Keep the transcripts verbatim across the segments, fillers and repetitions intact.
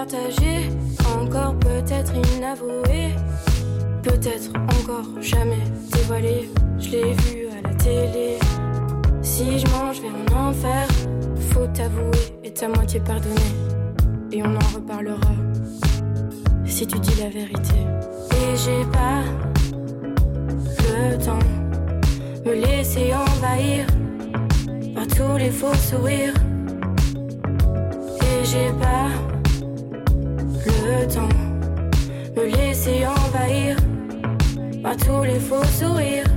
partagé, encore peut-être inavoué, peut-être encore jamais dévoilé. Je l'ai vu à la télé. Si je mange vers un enfer, faut t'avouer et ta moitié pardonner. Et on en reparlera si tu dis la vérité. Et j'ai pas le temps me laisser envahir par tous les faux sourires. Et j'ai pas le temps me laisser envahir par tous les faux sourires.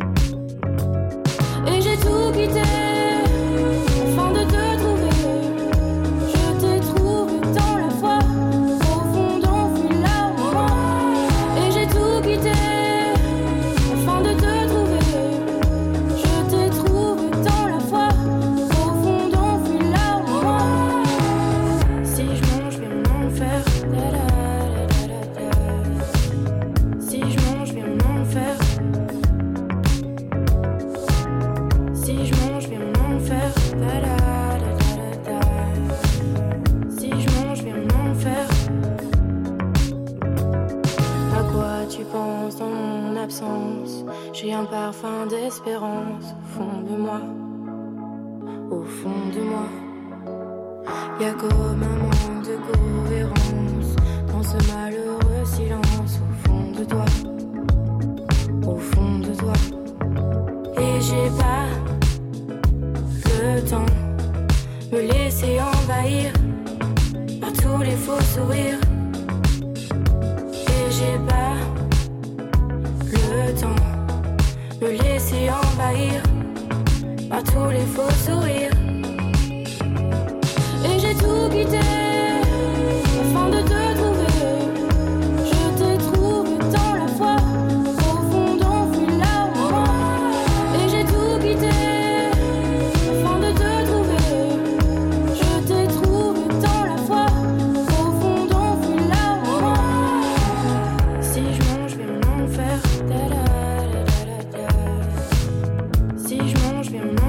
Et j'ai tout quitté afin de te trouver. Je t'ai trouvé tant la fois, au fond d'enfouir là en moi. Et j'ai tout quitté afin de te trouver. Je t'ai trouvé tant la fois, au fond d'enfouir là en moi. Si je mange, je vais m'en faire. Da, da, da, da, da. Si je mange, je vais m'en faire. Si je mange, je vais m'en faire. Da, da, da, da, da. Si je mange, je vais m'en faire. À quoi tu penses dans mon absence? J'ai un parfum d'espérance au fond de moi. Au fond de moi. Y'a comme un manque de cohérence dans ce malheureux silence au fond de toi. Au fond de toi. Et j'ai pas le temps me laisser envahir par tous les faux sourires. Et j'ai pas le temps me laisser envahir par tous les faux sourires. Et j'ai tout quitté afin de te trouver. Je t'ai trouvé tant la fois, au fond d'enfouir là en moi. Et j'ai tout quitté afin de te trouver. Je t'ai trouvé tant la fois, au fond d'enfouir là en moi. Si je mange, je vais m'en faire. Da, da, da, da, da. Si je mange, je vais m'en